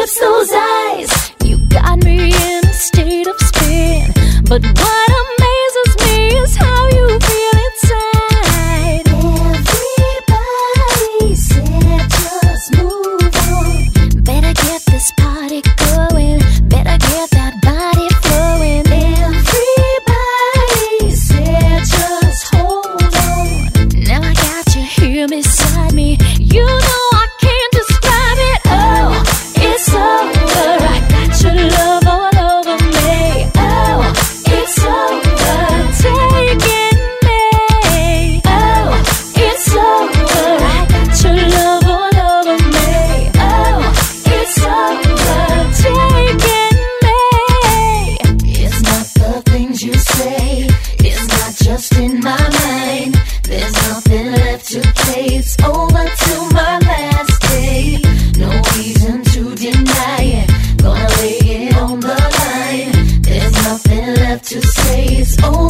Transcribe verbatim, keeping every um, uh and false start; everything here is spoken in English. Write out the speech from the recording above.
lips, those eyes, you got me in a state of spin. But what amazes me is how you feel inside. Everybody said just move on. Better get this party going, better get that body flowing. Everybody said just hold on. Now I got you here beside me, you know I can't describe it. Oh, it's over, I got your love all over me. Oh, it's over, taking me. Oh, it's over, I got your love all over me. Oh, it's over, taking me. It's not the things you say, it's not just in my mind. There's nothing left to play, it's over till my last day. No reason to deny it, gonna lay it on the line. There's nothing left to say, it's over.